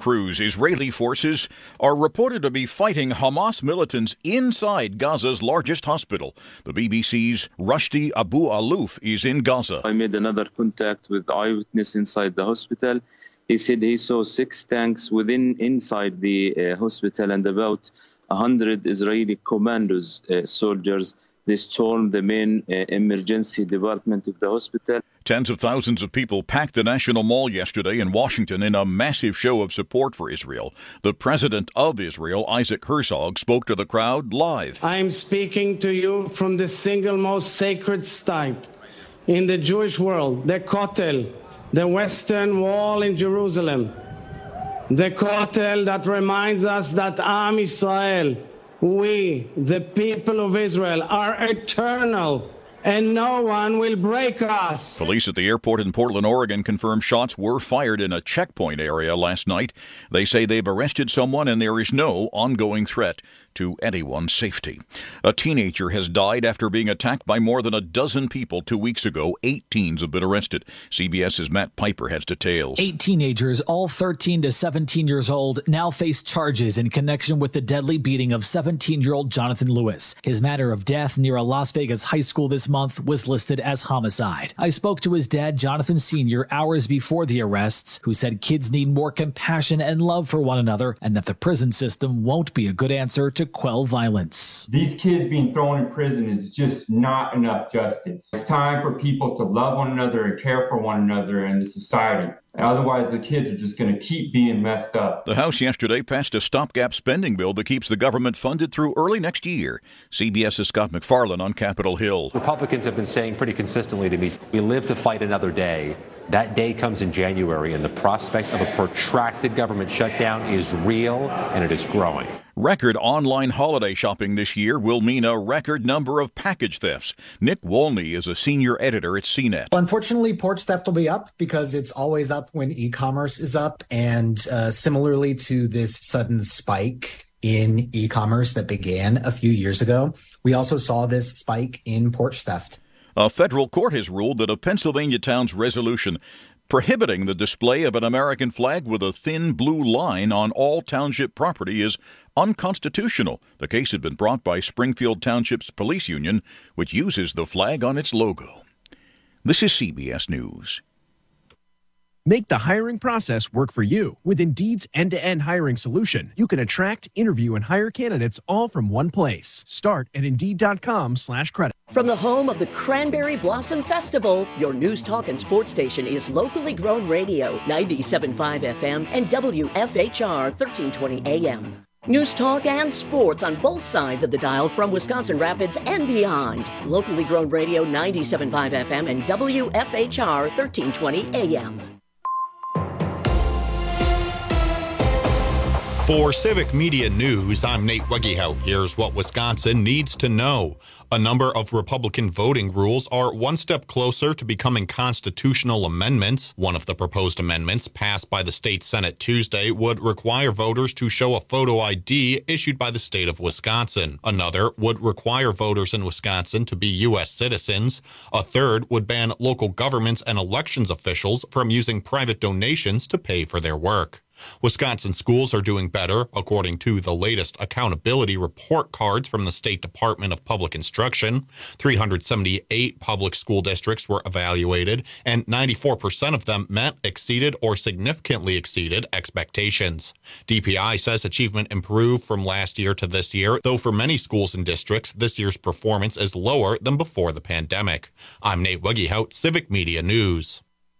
Cruz. Israeli forces are reported to be fighting Hamas militants inside Gaza's largest hospital. The BBC's Rushdie Abu Alouf is in Gaza. I made another contact with eyewitness inside the hospital. He said he saw 6 tanks inside the hospital and about 100 Israeli commandos, soldiers. They stormed the main emergency department of the hospital. Tens of thousands of people packed the National Mall yesterday in Washington in a massive show of support for Israel. The president of Israel, Isaac Herzog, spoke to the crowd live. I'm speaking to you from the single most sacred site in the Jewish world, the Kotel, the Western Wall in Jerusalem. The Kotel that reminds us that Am Israel, we, the people of Israel, are eternal, and no one will break us. Police at the airport in Portland, Oregon, confirmed shots were fired in a checkpoint area last night. They say they've arrested someone and there is no ongoing threat to anyone's safety. A teenager has died after being attacked by more than a dozen people 2 weeks ago. 8 teens have been arrested. CBS's Matt Piper has details. 8 teenagers, all 13 to 17 years old, now face charges in connection with the deadly beating of 17-year-old Jonathan Lewis. His manner of death near a Las Vegas high school this month was listed as homicide. I spoke to his dad, Jonathan Sr., hours before the arrests, who said kids need more compassion and love for one another and that the prison system won't be a good answer to quell violence. These kids being thrown in prison is just not enough justice. It's time for people to love one another and care for one another in the society. Otherwise, the kids are just going to keep being messed up. The House yesterday passed a stopgap spending bill that keeps the government funded through early next year. CBS's Scott McFarlane on Capitol Hill. Republicans have been saying pretty consistently to me, we live to fight another day. That day comes in January, and the prospect of a protracted government shutdown is real, and it is growing. Record online holiday shopping this year will mean a record number of package thefts. Nick Wolney is a senior editor at CNET. Well, unfortunately, porch theft will be up because it's always up when e-commerce is up. And similarly to this sudden spike in e-commerce that began a few years ago, we also saw this spike in porch theft. A federal court has ruled that a Pennsylvania town's resolution prohibiting the display of an American flag with a thin blue line on all township property is unconstitutional. The case had been brought by Springfield Township's police union, which uses the flag on its logo. This is CBS News. Make the hiring process work for you. With Indeed's end-to-end hiring solution, you can attract, interview, and hire candidates all from one place. Start at Indeed.com/credit. From the home of the Cranberry Blossom Festival, your news, talk, and sports station is locally grown radio, 97.5 FM and WFHR 1320 AM. News, talk, and sports on both sides of the dial from Wisconsin Rapids and beyond. Locally grown radio, 97.5 FM and WFHR 1320 AM. For Civic Media News, I'm Nate Wegehout. Here's what Wisconsin needs to know. A number of Republican voting rules are one step closer to becoming constitutional amendments. One of the proposed amendments passed by the state Senate Tuesday would require voters to show a photo ID issued by the state of Wisconsin. Another would require voters in Wisconsin to be U.S. citizens. A third would ban local governments and elections officials from using private donations to pay for their work. Wisconsin schools are doing better, according to the latest accountability report cards from the State Department of Public Instruction. 378 public school districts were evaluated, and 94% of them met, exceeded, or significantly exceeded expectations. DPI says achievement improved from last year to this year, though for many schools and districts, this year's performance is lower than before the pandemic. I'm Nate Wegehout, Civic Media News.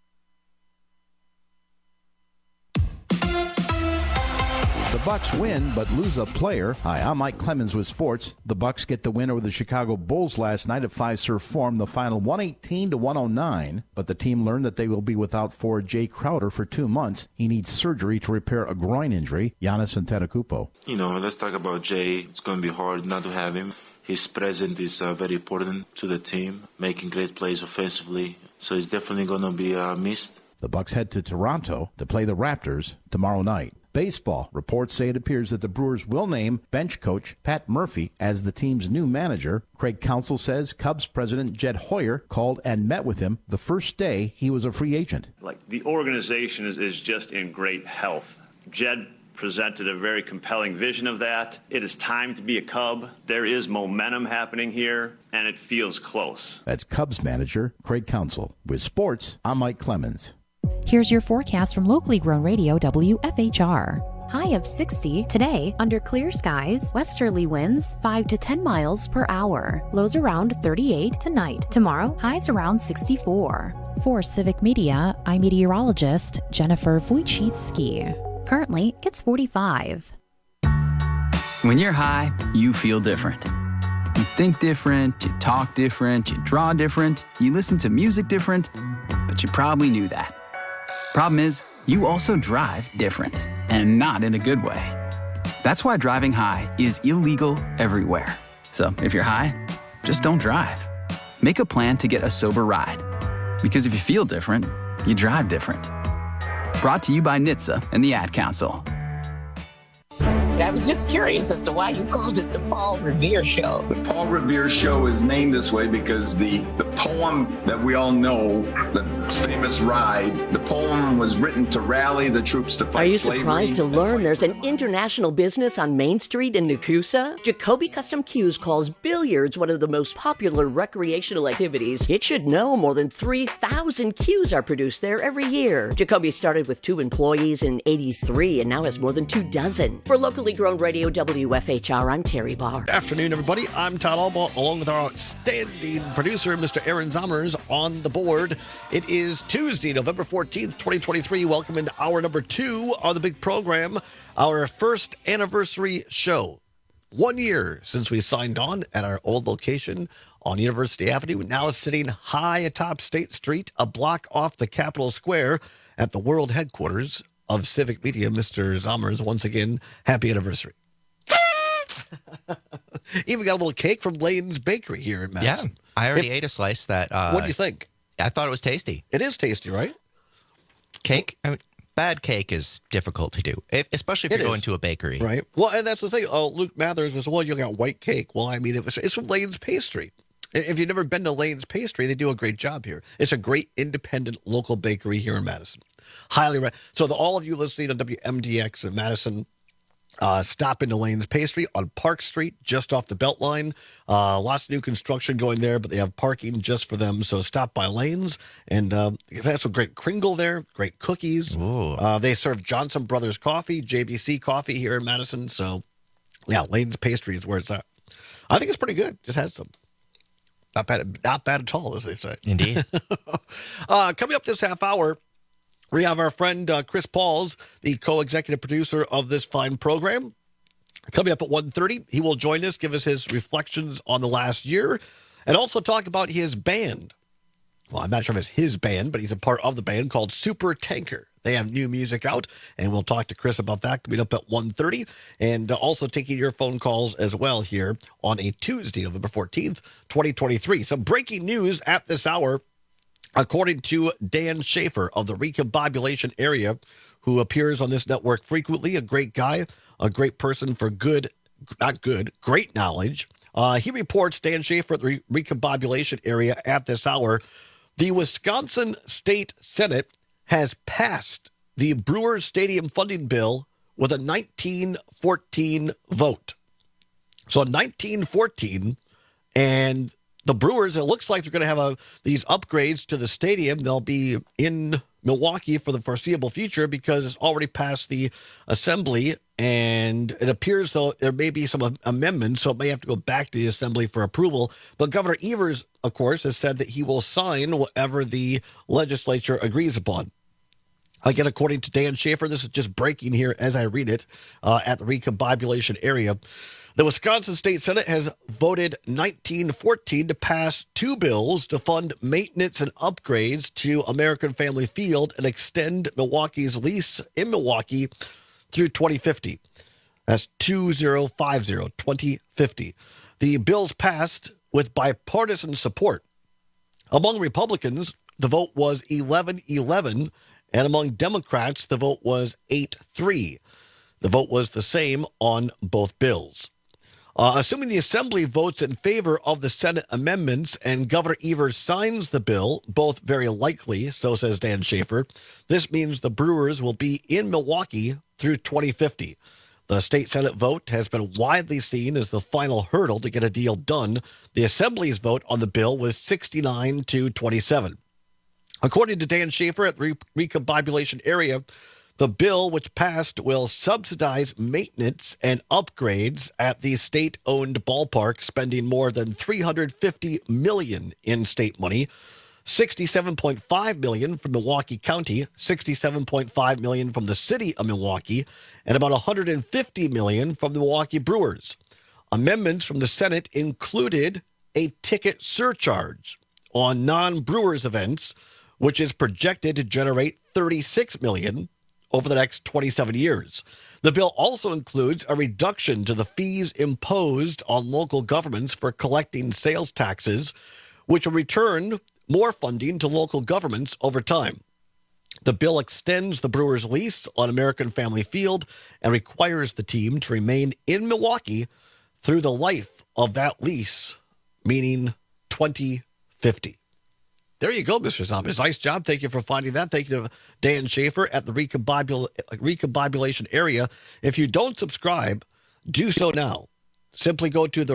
The Bucks win, but lose a player. Hi, I'm Mike Clemens with sports. The Bucks get the win over the Chicago Bulls last night at Fiserv Forum, the final 118-109. But the team learned that they will be without forward Jay Crowder for 2 months. He needs surgery to repair a groin injury. Giannis Antetokounmpo. Let's talk about Jay. It's going to be hard not to have him. His presence is very important to the team, making great plays offensively. So he's definitely going to be missed. The Bucks head to Toronto to play the Raptors tomorrow night. Baseball. Reports say it appears that the Brewers will name bench coach Pat Murphy as the team's new manager. Craig Counsell says Cubs president Jed Hoyer called and met with him the first day he was a free agent. The organization is just in great health. Jed presented a very compelling vision of that. It is time to be a Cub. There is momentum happening here, and it feels close. That's Cubs manager Craig Counsell. With sports, I'm Mike Clemens. Here's your forecast from locally grown radio WFHR. High of 60 today under clear skies, westerly winds 5 to 10 miles per hour. Lows around 38 tonight. Tomorrow, highs around 64. For Civic Media, I'm meteorologist Jennifer Wojcicki. Currently, it's 45. When you're high, you feel different. You think different, you talk different, you draw different, you listen to music different, but you probably knew that. Problem is, you also drive different, and not in a good way. That's why driving high is illegal everywhere. So if you're high, just don't drive. Make a plan to get a sober ride. Because if you feel different, you drive different. Brought to you by NHTSA and the Ad Council. I was just curious as to why you called it the Paul Revere Show. The Paul Revere Show is named this way because the poem that we all know, the famous Ride, the poem was written to rally the troops to fight slavery. Are you slavery surprised to learn there's an international business on Main Street in Nakusa? Jacoby Custom Cues calls billiards one of the most popular recreational activities. It should know more than 3,000 cues are produced there every year. Jacoby started with 2 employees in '83 and now has more than 24. For locally grown radio WFHR, I'm Terry Barr. Afternoon, everybody. I'm Todd Albaugh, along with our outstanding producer, Mr. Aaron Zommers, on the board. It is Tuesday, November 14th, 2023. Welcome into hour number 2 of the big program, our first anniversary show. 1 year since we signed on at our old location on University Avenue, now sitting high atop State Street, a block off the Capitol Square at the world headquarters of Civic Media. Mr. Zommers, once again, happy anniversary. Even got a little cake from Lane's Bakery here in Madison. Yeah, I already ate a slice. That. What do you think? I thought it was tasty. It is tasty, right? Cake? I mean, bad cake is difficult to do, especially if you're going to a bakery. Right. Well, and that's the thing. Luke Mathers was, well, you got white cake. Well, I mean, it's from Lane's Pastry. If you've never been to Lane's Pastry, they do a great job here. It's a great independent local bakery here in Madison. Highly recommend. So all of you listening on WMDX in Madison, stop into Lane's Pastry on Park Street, just off the Beltline. Lots of new construction going there, but they have parking just for them. So stop by Lane's, and they have some great Kringle there, great cookies. They serve Johnson Brothers Coffee, JBC Coffee here in Madison. So, yeah, Lane's Pastry is where it's at. I think it's pretty good. Just has some. Not bad at all, as they say. Indeed. Coming up this half hour, we have our friend Chris Pauls, the co-executive producer of this fine program. Coming up at 1:30, he will join us, give us his reflections on the last year, and also talk about his band. Well, I'm not sure if it's his band, but he's a part of the band called Super Tanker. They have new music out, and we'll talk to Chris about that coming up at 1:30, and also taking your phone calls as well here on a Tuesday, November 14th, 2023. Some breaking news at this hour. According to Dan Schaefer of the Recombobulation Area, who appears on this network frequently, a great guy, a great person for great knowledge. He reports, Dan Schaefer at the Recombobulation Area at this hour, the Wisconsin State Senate has passed the Brewers Stadium funding bill with a 19-14 vote. So 19-14, and the Brewers, it looks like they're going to have these upgrades to the stadium. They'll be in Milwaukee for the foreseeable future because it's already passed the assembly, and it appears though there may be some amendments, so it may have to go back to the assembly for approval. But Governor Evers, of course, has said that he will sign whatever the legislature agrees upon. Again, according to Dan Schaefer, this is just breaking here as I read it at the Recombobulation Area. The Wisconsin State Senate has voted 19-14 to pass 2 bills to fund maintenance and upgrades to American Family Field and extend Milwaukee's lease in Milwaukee through 2050. That's 2050. The bills passed with bipartisan support. Among Republicans, the vote was 11-11, and among Democrats, the vote was 8-3. The vote was the same on both bills. Assuming the Assembly votes in favor of the Senate amendments and Governor Evers signs the bill, both very likely, so says Dan Schaefer, this means the Brewers will be in Milwaukee through 2050. The state Senate vote has been widely seen as the final hurdle to get a deal done. The Assembly's vote on the bill was 69 to 27. According to Dan Schaefer at the Recombobulation Area, the bill, which passed, will subsidize maintenance and upgrades at the state-owned ballpark, spending more than $350 million in state money, $67.5 million from Milwaukee County, $67.5 million from the city of Milwaukee, and about $150 million from the Milwaukee Brewers. Amendments from the Senate included a ticket surcharge on non-Brewers events, which is projected to generate $36 million over the next 27 years. The bill also includes a reduction to the fees imposed on local governments for collecting sales taxes, which will return more funding to local governments over time. The bill extends the Brewers' lease on American Family Field and requires the team to remain in Milwaukee through the life of that lease, meaning 2050. There you go, Mr. Zombies. Nice job. Thank you for finding that. Thank you to Dan Schaefer at the Recombobulation Area. If you don't subscribe, do so now. Simply go to the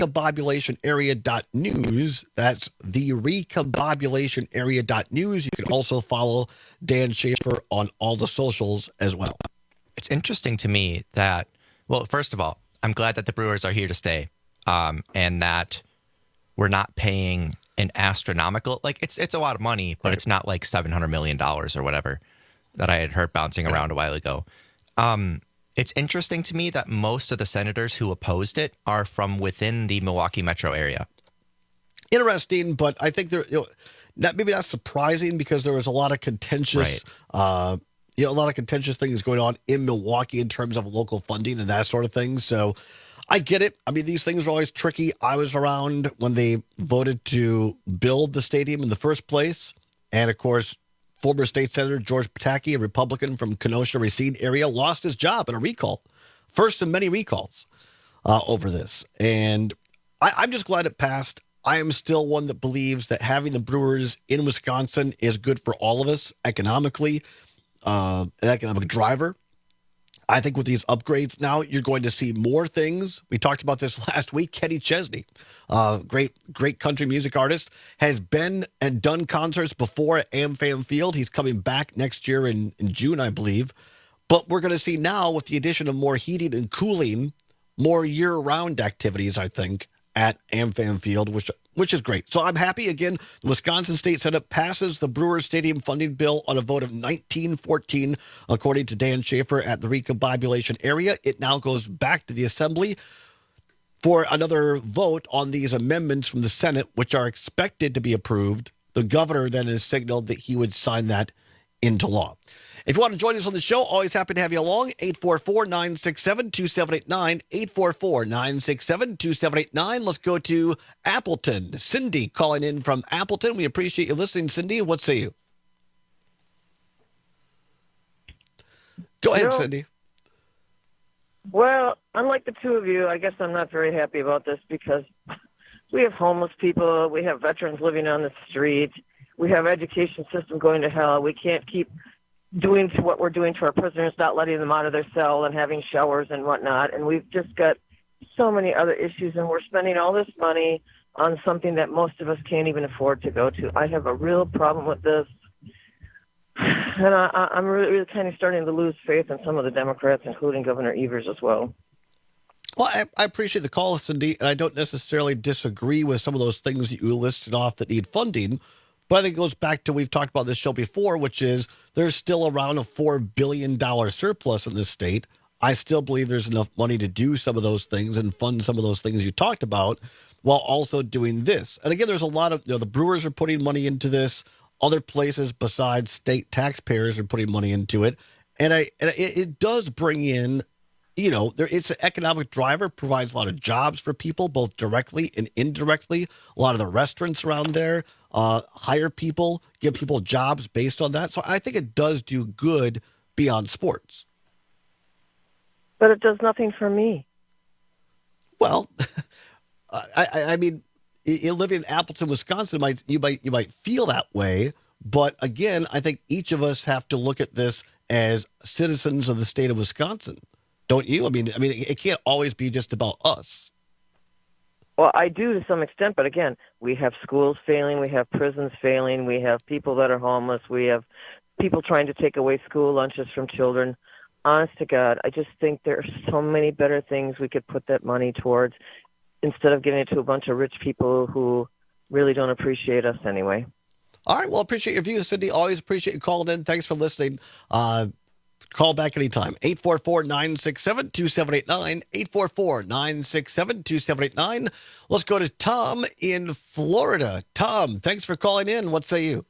recombobulationarea.news. That's the recombobulationarea.news. You can also follow Dan Schaefer on all the socials as well. It's interesting to me that, well, first of all, I'm glad that the Brewers are here to stay, and that we're not paying an astronomical, like it's a lot of money, but it's not like $700 million or whatever that I had heard bouncing around a while ago. It's interesting to me that most of the senators who opposed it are from within the Milwaukee metro area. Interesting, but I think maybe not surprising because there was a lot of contentious, a lot of contentious things going on in Milwaukee in terms of local funding and that sort of thing. So I get it. I mean, these things are always tricky. I was around when they voted to build the stadium in the first place. And of course, former state senator George Pataki, a Republican from Kenosha-Racine area, lost his job in a recall. First of many recalls over this. And I'm just glad it passed. I am still one that believes that having the Brewers in Wisconsin is good for all of us economically, an economic driver. I think with these upgrades now, you're going to see more things. We talked about this last week. Kenny Chesney, great country music artist, has been and done concerts before at AmFam Field. He's coming back next year in June, I believe. But we're going to see now, with the addition of more heating and cooling, more year-round activities, I think, at AmFam Field, which is great. So I'm happy. Again, the Wisconsin State Senate passes the Brewers Stadium funding bill on a vote of 19-14, according to Dan Schaefer at the Recombobulation Area. It now goes back to the Assembly for another vote on these amendments from the Senate, which are expected to be approved. The governor then has signaled that he would sign that into law. If you want to join us on the show, always happy to have you along. 844-967-2789, 844-967-2789. Let's go to Appleton. Cindy calling in from Appleton. We appreciate you listening, Cindy. What say you? Go ahead, Cindy. Well, unlike the two of you, I guess I'm not very happy about this because we have homeless people. We have veterans living on the street. We have education system going to hell. We can't keep doing to what we're doing to our prisoners, not letting them out of their cell and having showers and whatnot. And we've just got so many other issues, and we're spending all this money on something that most of us can't even afford to go to. I have a real problem with this. And I'm really kind of starting to lose faith in some of the Democrats, including Governor Evers as well. Well, I appreciate the call, Cindy, and I don't necessarily disagree with some of those things that you listed off that need funding. But I think it goes back to, we've talked about this show before, which is there's still around a $4 billion surplus in this state. I still believe there's enough money to do some of those things and fund some of those things you talked about while also doing this. And again, there's a lot of, the Brewers are putting money into this. Other places besides state taxpayers are putting money into it. And it does bring in, it's an economic driver, provides a lot of jobs for people, both directly and indirectly. A lot of the restaurants around there hire people, give people jobs based on that. So I think it does do good beyond sports. But it does nothing for me. Well, I mean, you live in Appleton, Wisconsin, you might feel that way. But again, I think each of us have to look at this as citizens of the state of Wisconsin, don't you? I mean, it can't always be just about us. Well, I do to some extent, but again, we have schools failing, we have prisons failing, we have people that are homeless, we have people trying to take away school lunches from children. Honest to God, I just think there are so many better things we could put that money towards instead of giving it to a bunch of rich people who really don't appreciate us anyway. All right, well, appreciate your views, Cindy. Always appreciate you calling in. Thanks for listening. Call back anytime. 844-967-2789. 844-967-2789. Let's go to Tom in Florida. Tom, thanks for calling in. What say you?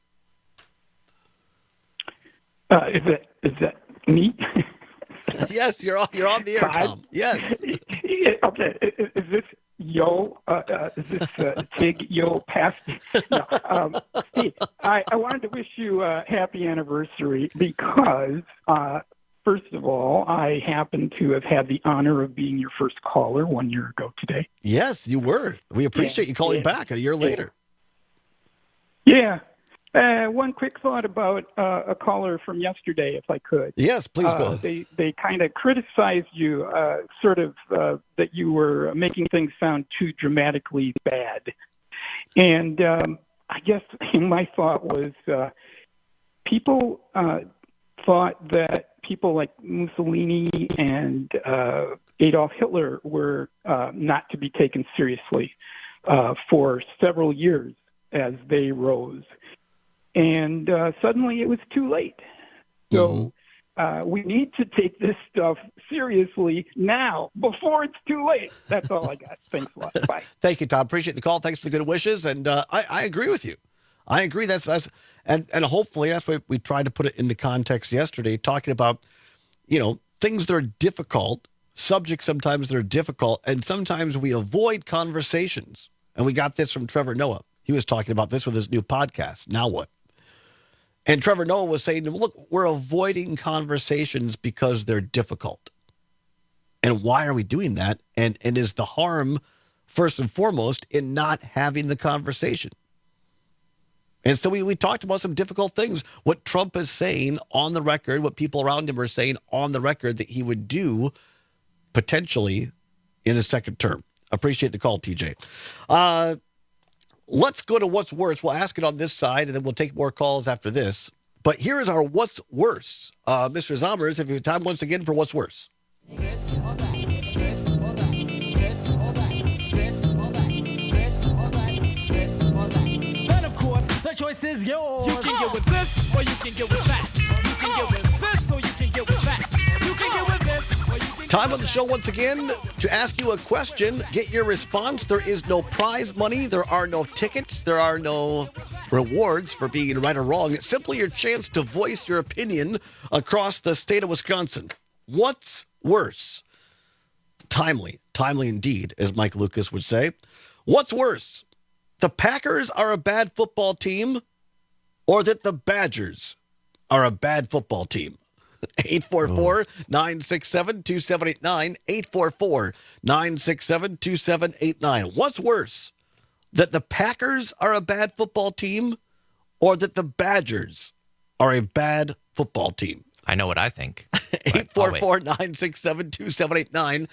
Is that me? Yes, you're on the air, Tom. Yes. Okay. Is this Yo? Is this Tig Yo past? No. Steve, I wanted to wish you a happy anniversary because, first of all, I happen to have had the honor of being your first caller 1 year ago today. Yes, you were. We appreciate you calling back a year later. Yeah. One quick thought about a caller from yesterday, if I could. Yes, please go. They kind of criticized you, that you were making things sound too dramatically bad. And I guess my thought was people thought that people like Mussolini and Adolf Hitler were not to be taken seriously for several years as they rose. And suddenly it was too late. So we need to take this stuff seriously now, before it's too late. That's all I got. Thanks a lot. Bye. Thank you, Tom. Appreciate the call. Thanks for the good wishes. And I agree with you. I agree. And hopefully that's why we tried to put it into context yesterday, talking about, things that are difficult, subjects sometimes that are difficult, and sometimes we avoid conversations. And we got this from Trevor Noah. He was talking about this with his new podcast, Now What? And Trevor Noah was saying, look, we're avoiding conversations because they're difficult. And why are we doing that? And is the harm, first and foremost, in not having the conversation? And so we talked about some difficult things. What Trump is saying on the record, what people around him are saying on the record that he would do potentially in his second term. Appreciate the call, TJ. Let's go to what's worse. We'll ask it on this side, and then we'll take more calls after this. But here is our what's worse. Mr. Zommers, if you have time once again for what's worse. This or that, this or that, this or that, this or that, this or that, this or that. Then, of course, the choice is yours. You can get with this, or you can get with that. You can get with this, or you can get with that. You can get with this, or you can Time on the show once again to ask you a question. Get your response. There is no prize money. There are no tickets. There are no rewards for being right or wrong. It's simply your chance to voice your opinion across the state of Wisconsin. What's worse? Timely indeed, as Mike Lucas would say. What's worse? The Packers are a bad football team, or that the Badgers are a bad football team? 844-967-2789. 844-967-2789. What's worse? That the Packers are a bad football team, or that the Badgers are a bad football team? I know what I think. 844-967-2789.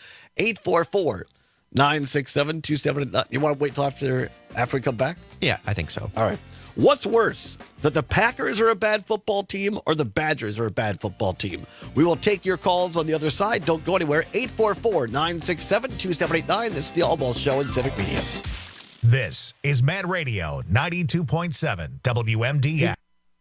844-967-2789. You want to wait till after we come back? Yeah, I think so. All right. What's worse, that the Packers are a bad football team or the Badgers are a bad football team? We will take your calls on the other side. Don't go anywhere. 844-967-2789. This is the All Ball Show in Civic Media. This is Mad Radio 92.7 WMDX.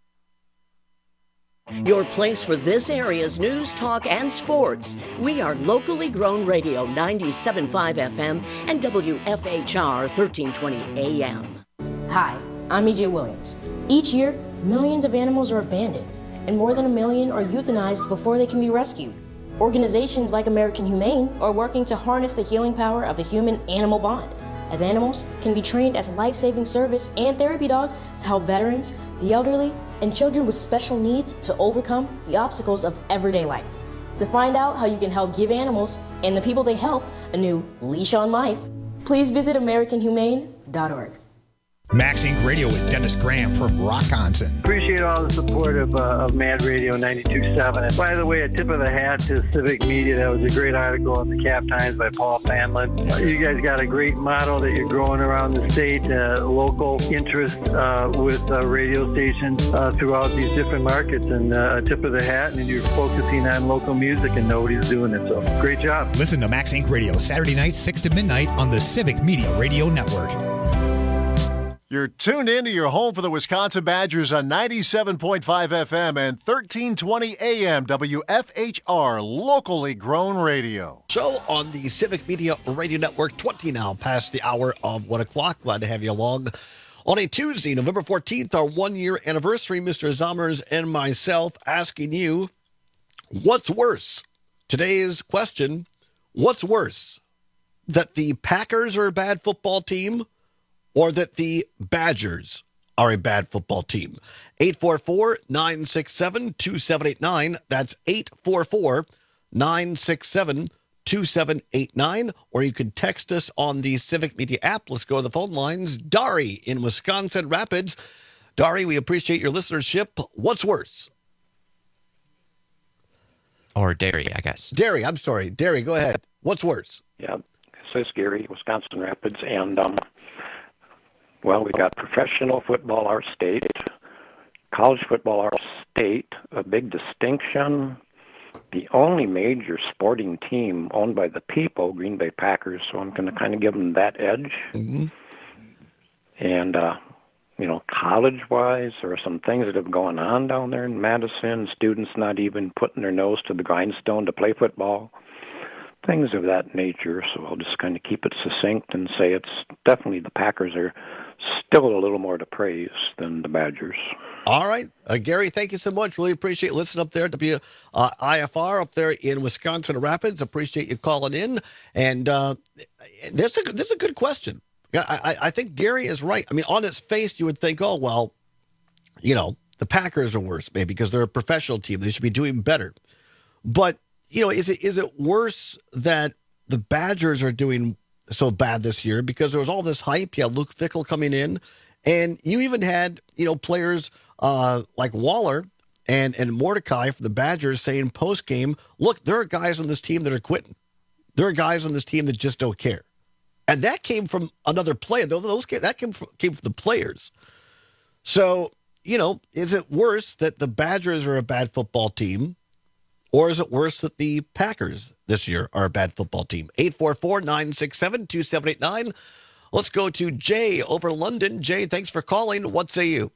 Your place for this area's news, talk, and sports. We are locally grown radio 97.5 FM and WFHR 1320 AM. Hi, I'm E.J. Williams. Each year, millions of animals are abandoned, and more than 1 million are euthanized before they can be rescued. Organizations like American Humane are working to harness the healing power of the human-animal bond, as animals can be trained as life-saving service and therapy dogs to help veterans, the elderly, and children with special needs to overcome the obstacles of everyday life. To find out how you can help give animals and the people they help a new leash on life, please visit AmericanHumane.org. Max Inc. Radio with Dennis Graham from Rockonson. Appreciate all the support of Mad Radio 92.7. And by the way, a tip of the hat to Civic Media. That was a great article in the Cap Times by Paul Fanlin. You guys got a great model that you're growing around the state, local interest with radio stations throughout these different markets. And a tip of the hat, and you're focusing on local music, and nobody's doing it. So great job. Listen to Max Inc. Radio Saturday nights 6 to midnight on the Civic Media Radio Network. You're tuned in to your home for the Wisconsin Badgers on 97.5 FM and 1320 AM WFHR, locally grown radio. So on the Civic Media Radio Network, 20 now past the hour of 1 o'clock. Glad to have you along. On a Tuesday, November 14th, our one-year anniversary, Mr. Zommers and myself asking you, what's worse? Today's question, what's worse? That the Packers are a bad football team, or that the Badgers are a bad football team? 844-967-2789. That's 844-967-2789. Or you can text us on the Civic Media app. Let's go to the phone lines. Dari in Wisconsin Rapids. Dari, we appreciate your listenership. What's worse? Or Derry, I guess. Derry, I'm sorry. Derry, go ahead. What's worse? Yeah, this is Gary, Wisconsin Rapids. And, well, we got professional football, our state, college football, our state, a big distinction, the only major sporting team owned by the people, Green Bay Packers, so I'm going to kind of give them that edge. Mm-hmm. And, college-wise, there are some things that have gone on down there in Madison, students not even putting their nose to the grindstone to play football, things of that nature. So I'll just kind of keep it succinct and say it's definitely the Packers are still a little more to praise than the Badgers. All right. Gary, thank you so much. Really appreciate listening up there to be IFR up there in Wisconsin Rapids. Appreciate you calling in. And this is a good question. Yeah, I think Gary is right. I mean, on its face, you would think, oh, well, the Packers are worse, maybe, because they're a professional team. They should be doing better. But, is it worse that the Badgers are doing so bad this year? Because there was all this hype. You had Luke Fickell coming in, and you even had, players like Waller and Mordecai for the Badgers saying post-game, look, there are guys on this team that are quitting. There are guys on this team that just don't care. And that came from another player. That came from the players. So, is it worse that the Badgers are a bad football team, or is it worse that the Packers this year are a bad football team? 844-967-2789. Let's go to Jay over London. Jay, thanks for calling. What say you?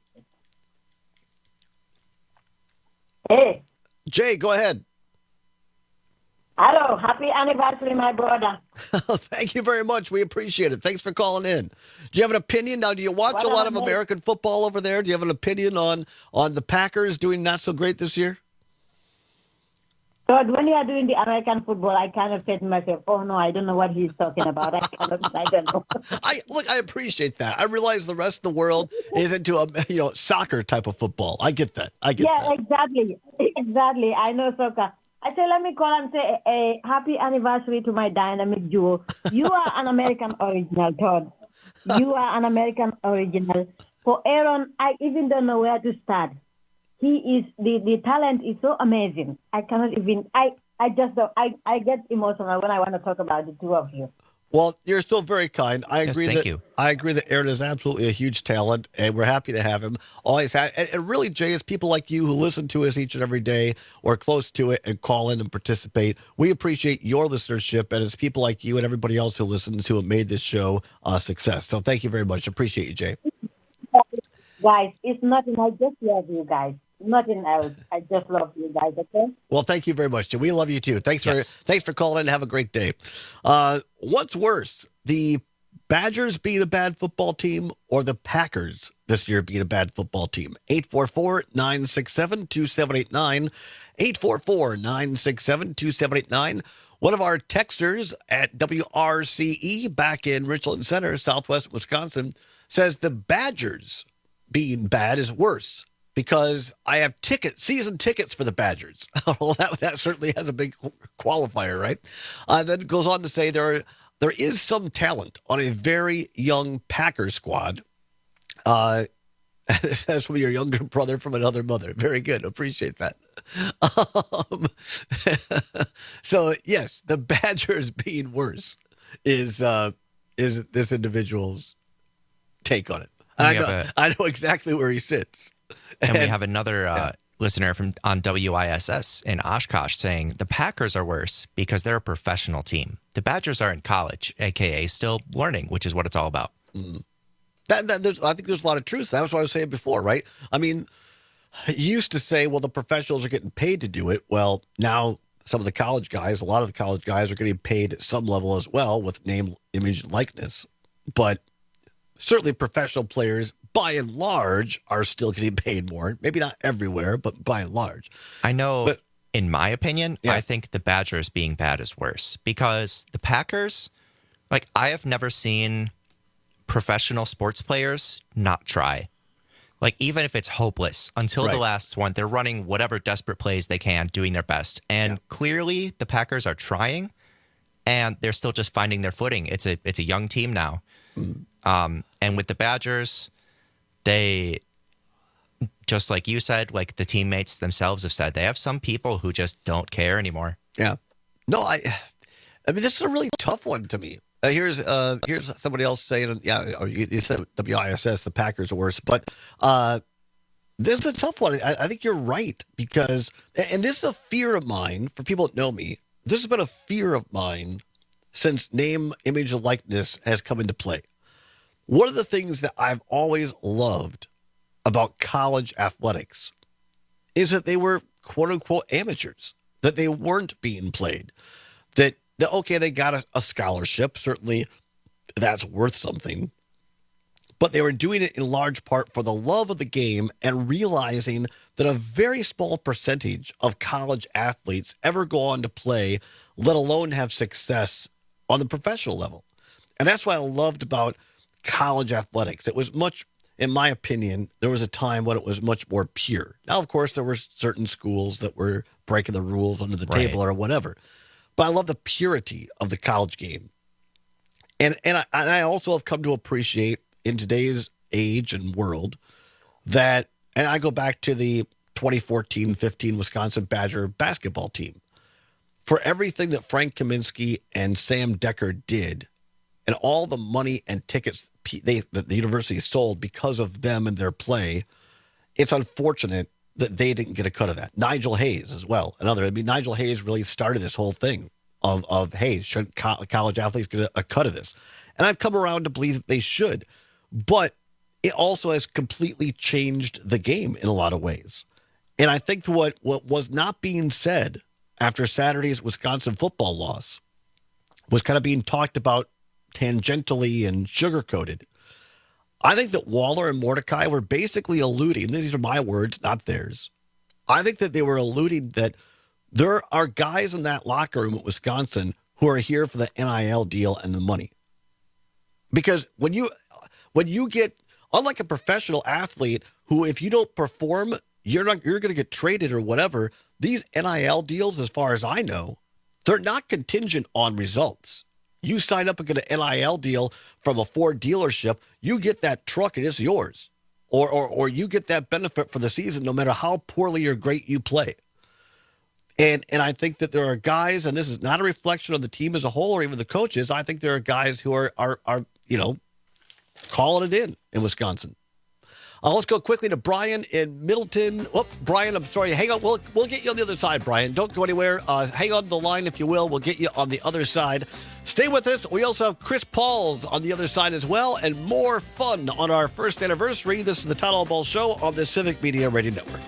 Hey. Jay, go ahead. Hello. Happy anniversary, my brother. Thank you very much. We appreciate it. Thanks for calling in. Do you have an opinion? Now, do you watch a lot of American football over there? Do you have an opinion on the Packers doing not so great this year? God, when you are doing the American football, I kind of say to myself, oh, no, I don't know what he's talking about. I don't know. I appreciate that. I realize the rest of the world is into a soccer type of football. I get that. Yeah, exactly. Exactly. I know soccer. I say, let me call and say a happy anniversary to my dynamic duo. You are an American original, Todd. You are an American original. For Aaron, I even don't know where to start. He is, the talent is so amazing. I cannot even, I just don't, I get emotional when I want to talk about the two of you. Well, you're still very kind. I agree. Thank you. I agree that Aaron is absolutely a huge talent, and we're happy to have him. Always have, and really, Jay, it's people like you who listen to us each and every day, or close to it, and call in and participate. We appreciate your listenership, and it's people like you and everybody else who listens who have made this show a success. So, thank you very much. Appreciate you, Jay. Guys, it's nothing. I just love you guys. Nothing else. I just love you guys, okay? Well, thank you very much, Jay. We love you too. Thanks for calling in. Have a great day. What's worse, the Badgers being a bad football team or the Packers this year being a bad football team? 844-967-2789. 844-967-2789. One of our texters at WRCE back in Richland Center, Southwest Wisconsin, says the Badgers being bad is worse, because I have season tickets for the Badgers. Well, that certainly has a big qualifier, right? Then it goes on to say there is some talent on a very young Packers squad, This says from your younger brother from another mother. Very good. Appreciate that. So, yes, the Badgers being worse is this individual's take on it. I know exactly where he sits. And we have another listener on WISS in Oshkosh saying the Packers are worse because they're a professional team. The Badgers are in college, a.k.a. still learning, which is what it's all about. Mm. I think there's a lot of truth. That was what I was saying before, right? I mean, you used to say, well, the professionals are getting paid to do it. Well, now some of the college guys, a lot of the college guys are getting paid at some level as well with name, image, and likeness. But certainly professional players, by and large, are still getting paid more. Maybe not everywhere, but by and large. I know, in my opinion, I think the Badgers being bad is worse because the Packers, I have never seen professional sports players not try. Even if it's hopeless, until the last one, they're running whatever desperate plays they can, doing their best. And clearly the Packers are trying, and they're still just finding their footing. It's a young team now. And with the Badgers, they, just like you said, the teammates themselves have said, they have some people who just don't care anymore. Yeah. No, I mean, this is a really tough one to me. Here's somebody else saying, you said WISS, the Packers are worse, but this is a tough one. I think you're right because, and this is a fear of mine for people that know me. This has been a fear of mine since name, image, and likeness has come into play. One of the things that I've always loved about college athletics is that they were quote unquote amateurs, that they weren't being played, that okay, they got a scholarship. Certainly that's worth something. But they were doing it in large part for the love of the game and realizing that a very small percentage of college athletes ever go on to play, let alone have success on the professional level. And that's what I loved about college athletics. It was much, in my opinion, there was a time when it was much more pure. Now, of course, there were certain schools that were breaking the rules under the table or whatever. But I love the purity of the college game. And I also have come to appreciate in today's age and world that, and I go back to the 2014-15 Wisconsin Badger basketball team. For everything that Frank Kaminsky and Sam Decker did and all the money and tickets that the university sold because of them and their play, it's unfortunate that they didn't get a cut of that. Nigel Hayes as well. Nigel Hayes really started this whole thing of hey, should college athletes get a cut of this? And I've come around to believe that they should. But it also has completely changed the game in a lot of ways. And I think what was not being said after Saturday's Wisconsin football loss was kind of being talked about tangentially and sugar-coated. I think that Waller and Mordecai were basically alluding, these are my words, not theirs. I think that they were alluding that there are guys in that locker room at Wisconsin who are here for the NIL deal and the money. Because when you get, unlike a professional athlete who, if you don't perform, you're going to get traded or whatever, these NIL deals, as far as I know, they're not contingent on results. You sign up and get an NIL deal from a Ford dealership, you get that truck and it's yours. Or you get that benefit for the season no matter how poorly or great you play. And I think that there are guys, and this is not a reflection of the team as a whole or even the coaches, I think there are guys who are calling it in Wisconsin. Let's go quickly to Brian in Middleton. Oh, Brian, I'm sorry. Hang on. We'll get you on the other side, Brian. Don't go anywhere. Hang on the line, if you will. We'll get you on the other side. Stay with us. We also have Chris Pauls on the other side as well, and more fun on our first anniversary. This is the Todd Ball Show on the Civic Media Radio Network.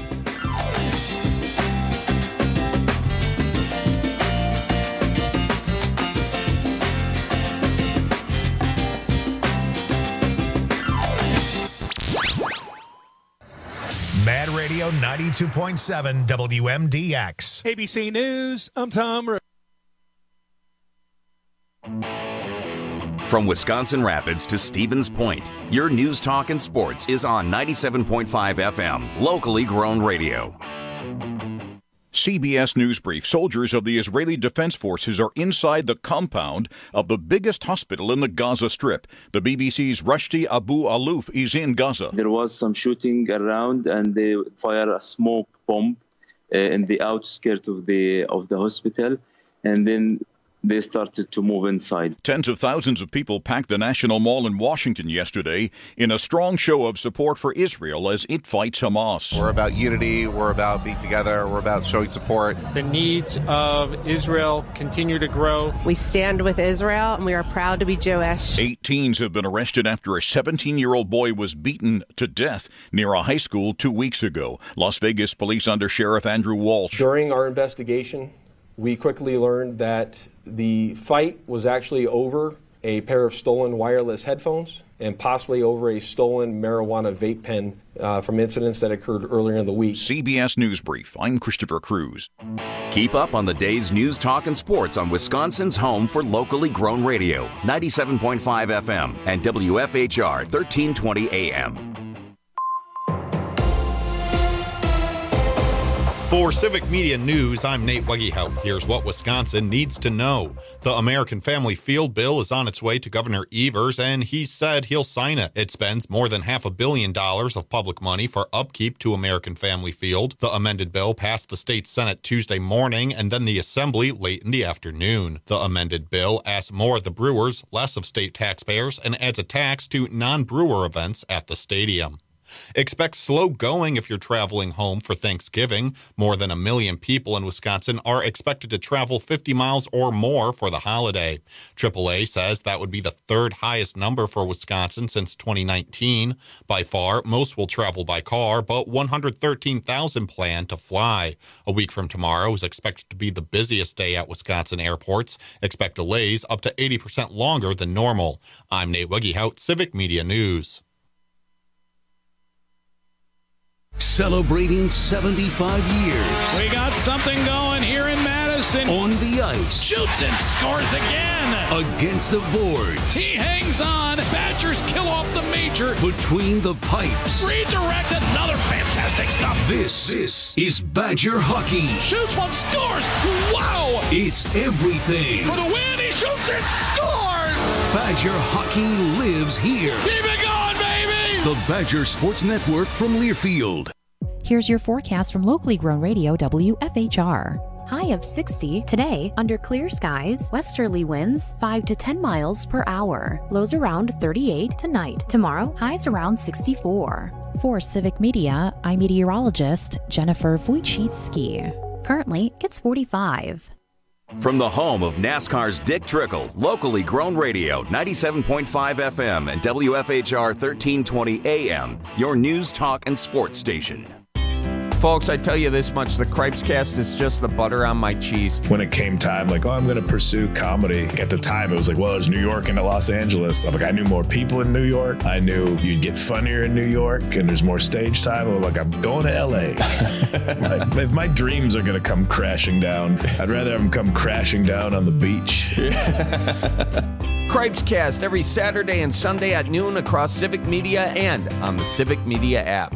Mad Radio 92.7 WMDX. ABC News, I'm Tom. From Wisconsin Rapids to Stevens Point, your news, talk, and sports is on 97.5 FM, locally grown radio. CBS News Brief. Soldiers of the Israeli Defense Forces are inside the compound of the biggest hospital in the Gaza Strip. The BBC's Rushdie Abu Alouf is in Gaza. There was some shooting around, and they fired a smoke bomb in the outskirts of the hospital, and then they started to move inside. Tens of thousands of people packed the National Mall in Washington yesterday in a strong show of support for Israel as it fights Hamas. We're about unity, we're about being together, we're about showing support. The needs of Israel continue to grow. We stand with Israel, and we are proud to be Jewish. 8 teens have been arrested after a 17-year-old boy was beaten to death near a high school 2 weeks ago. Las Vegas Police Under Sheriff Andrew Walsh. During our investigation, we quickly learned that the fight was actually over a pair of stolen wireless headphones and possibly over a stolen marijuana vape pen from incidents that occurred earlier in the week. CBS News Brief. I'm Christopher Cruz. Keep up on the day's news, talk, and sports on Wisconsin's home for locally grown radio, 97.5 FM and WFHR 1320 AM. For Civic Media News, I'm Nate Wegehout. Here's what Wisconsin needs to know. The American Family Field bill is on its way to Governor Evers, and he said he'll sign it. It spends more than $500 million of public money for upkeep to American Family Field. The amended bill passed the state Senate Tuesday morning and then the Assembly late in the afternoon. The amended bill asks more of the Brewers, less of state taxpayers, and adds a tax to non-Brewer events at the stadium. Expect slow going if you're traveling home for Thanksgiving. More than 1 million people in Wisconsin are expected to travel 50 miles or more for the holiday. AAA says that would be the third highest number for Wisconsin since 2019. By far, most will travel by car, but 113,000 plan to fly. A week from tomorrow is expected to be the busiest day at Wisconsin airports. Expect delays up to 80% longer than normal. I'm Nate Wegehout, Civic Media News. Celebrating 75 years. We got something going here in Madison. On the ice. Shoots and scores again. Against the boards. He hangs on. Badgers kill off the major. Between the pipes. Redirect, another fantastic stop. This is Badger hockey. Shoots one, scores. Wow. It's everything. For the win, he shoots and scores. Badger hockey lives here. Keep it going, baby. The Badger Sports Network from Learfield. Here's your forecast from locally grown radio WFHR. High of 60 today under clear skies, westerly winds 5 to 10 miles per hour. Lows around 38 tonight. Tomorrow, highs around 64. For Civic Media, I'm meteorologist Jennifer Wojcicki. Currently, it's 45. From the home of NASCAR's Dick Trickle, locally grown radio, 97.5 FM and WFHR 1320 AM, your news, talk, and sports station. Folks, I tell you this much, the Cripescast is just the butter on my cheese. When it came time, I'm going to pursue comedy. At the time, it was there's New York and Los Angeles. I knew more people in New York. I knew you'd get funnier in New York, and there's more stage time. I'm going to L.A. If my dreams are going to come crashing down, I'd rather have them come crashing down on the beach. Cripescast every Saturday and Sunday at noon across Civic Media and on the Civic Media app.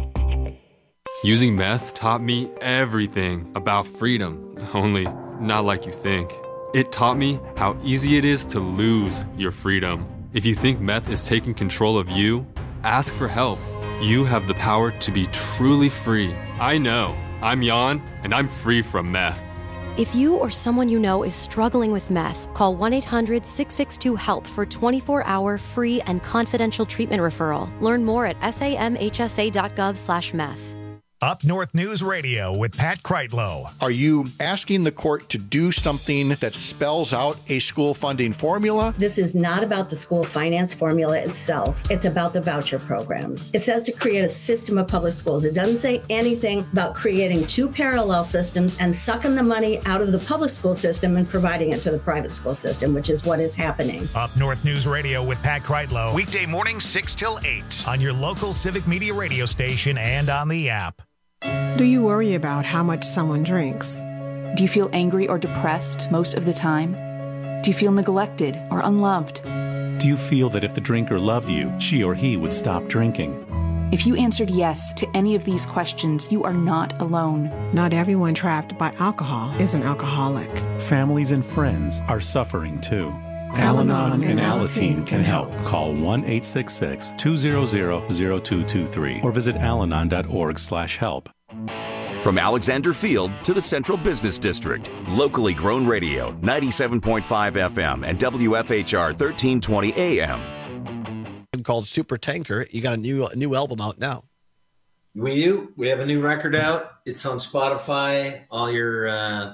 Using meth taught me everything about freedom, only not like you think. It taught me how easy it is to lose your freedom. If you think meth is taking control of you, ask for help. You have the power to be truly free. I know. I'm Jan, and I'm free from meth. If you or someone you know is struggling with meth, call 1-800-662-HELP for 24-hour free and confidential treatment referral. Learn more at samhsa.gov/meth. Up North News Radio with Pat Kreitlow. Are you asking the court to do something that spells out a school funding formula? This is not about the school finance formula itself. It's about the voucher programs. It says to create a system of public schools. It doesn't say anything about creating two parallel systems and sucking the money out of the public school system and providing it to the private school system, which is what is happening. Up North News Radio with Pat Kreitlow. Weekday mornings 6 till 8 on your local Civic Media radio station and on the app. Do you worry about how much someone drinks? Do you feel angry or depressed most of the time? Do you feel neglected or unloved? Do you feel that if the drinker loved you, she or he would stop drinking? If you answered yes to any of these questions, you are not alone. Not everyone trapped by alcohol is an alcoholic. Families and friends are suffering too. Al-Anon and Alateen can help. Call 1-866-200-0223 or visit alanon.org/help. From Alexander Field to the Central Business District, locally grown radio, 97.5 FM and WFHR 1320 AM. Called Super Tanker. You got a new album out now. We do. We have a new record out. It's on Spotify, all your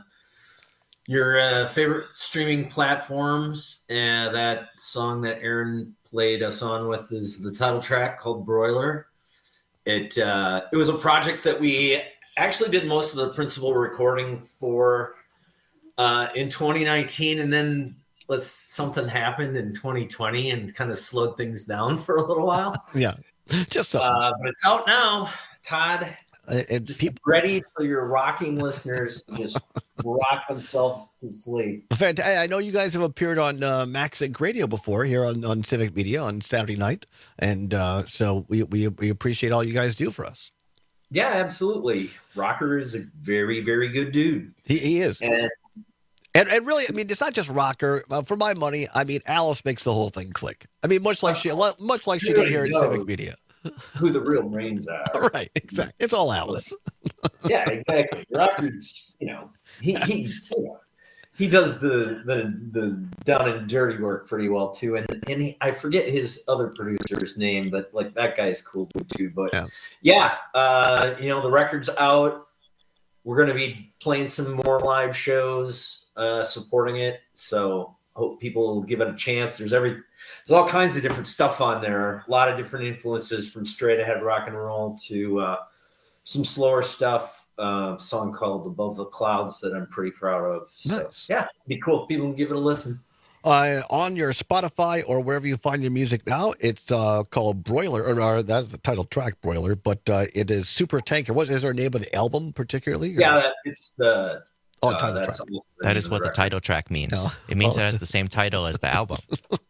favorite streaming platforms. That song that Aaron played us on with is the title track called Broiler. It was a project that we actually did most of the principal recording for in 2019, and then something happened in 2020 and kind of slowed things down for a little while. Yeah, just so. But it's out now, Todd. Just keep ready for your rocking listeners to just rock themselves to sleep. I know you guys have appeared on Max Inc. Radio before here on Civic Media on Saturday night, and so we appreciate all you guys do for us. Yeah, absolutely. Rocker is a very, very good dude. He is. And really, I mean, it's not just Rocker. For my money, I mean, Alice makes the whole thing click. I mean, much like she did here at Civic Media. Who the real brains are. Right, exactly. It's all Alice. Yeah, exactly. Rocker's, he does the down and dirty work pretty well too. And I forget his other producer's name, but like that guy's cool too. But the record's out. We're going to be playing some more live shows, supporting it. So I hope people will give it a chance. There's all kinds of different stuff on there. A lot of different influences from straight ahead rock and roll to some slower stuff. Song called Above the Clouds that I'm pretty proud of. So, nice. Yeah, it'd be cool if people can give it a listen. On your Spotify or wherever you find your music now, it's called Broiler, or that's the title track, Broiler, but it is Super Tanker. What is there a name of the album particularly? Or? Yeah, it's the title track. That is what the title track means. No. It means it has the same title as the album.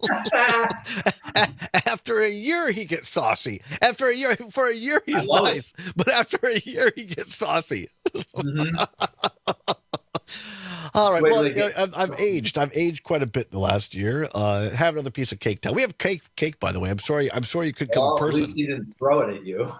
After a year, he gets saucy. For a year, he's nice, but after a year, he gets saucy. Mm-hmm. All right. I've aged quite a bit in the last year. Have another piece of cake time. We have cake, by the way. I'm sorry you could come in person. At least he didn't throw it at you.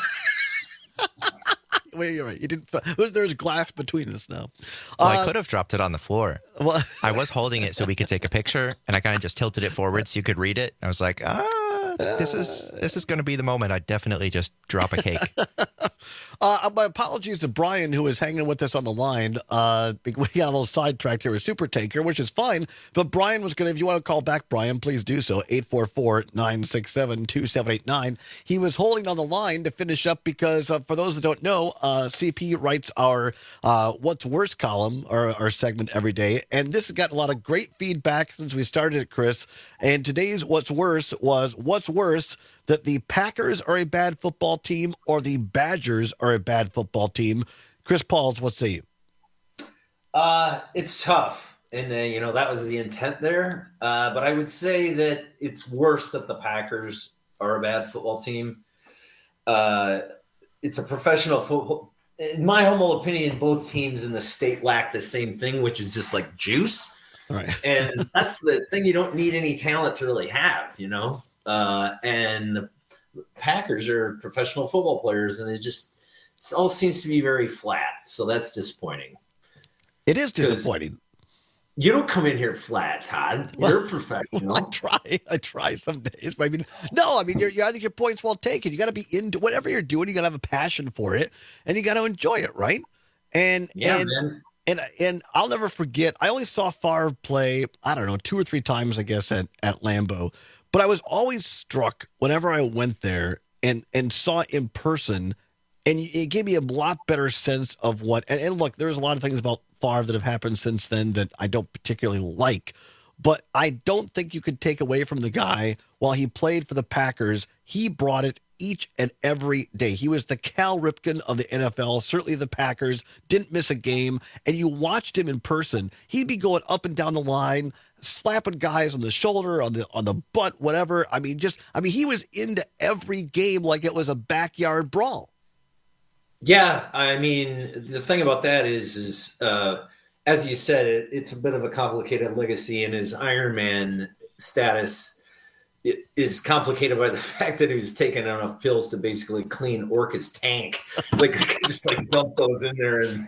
Wait, you're right. You didn't. There's glass between us now. Well, I could have dropped it on the floor. Well, I was holding it so we could take a picture, and I kind of just tilted it forward so you could read it. I was like, this is going to be the moment I definitely just drop a cake. My apologies to Brian, who is hanging with us on the line. We got a little sidetracked here with Super Tanker, which is fine. But Brian was going to, if you want to call back, Brian, please do so. 844-967-2789. He was holding on the line to finish up because, for those that don't know, CP writes our What's Worse column, or our segment every day. And this has gotten a lot of great feedback since we started it, Chris. And today's What's Worse was, what's worse, that the Packers are a bad football team or the Badgers are a bad football team? Chris Pauls, what say you? It's tough. And, that was the intent there. But I would say that it's worse that the Packers are a bad football team. It's a professional football. In my humble opinion, both teams in the state lack the same thing, which is just like juice. Right. And that's the thing. You don't need any talent to really have, and the Packers are professional football players, and it all seems to be very flat. So that's disappointing. It is disappointing. You don't come in here flat, Todd. You're a professional. Well, I try some days. But I think your point's well taken. You got to be into whatever you're doing. You got to have a passion for it, and you got to enjoy it, right? And I'll never forget. I only saw Favre play, I don't know, 2 or 3 times, I guess, at Lambeau. But I was always struck whenever I went there and saw it in person, and it gave me a lot better sense of what. And look, there's a lot of things about Favre that have happened since then that I don't particularly like, but I don't think you could take away from the guy while he played for the Packers. He brought it each and every day. He was the Cal Ripken of the NFL, certainly the Packers, didn't miss a game. And you watched him in person. He'd be going up and down the line, slapping guys on the shoulder, on the butt, whatever. He was into every game like it was a backyard brawl. Yeah, I mean, the thing about that is as you said, it's a bit of a complicated legacy, and his Iron Man status is complicated by the fact that he was taking enough pills to basically clean Orca's tank. Like, just like dump those in there and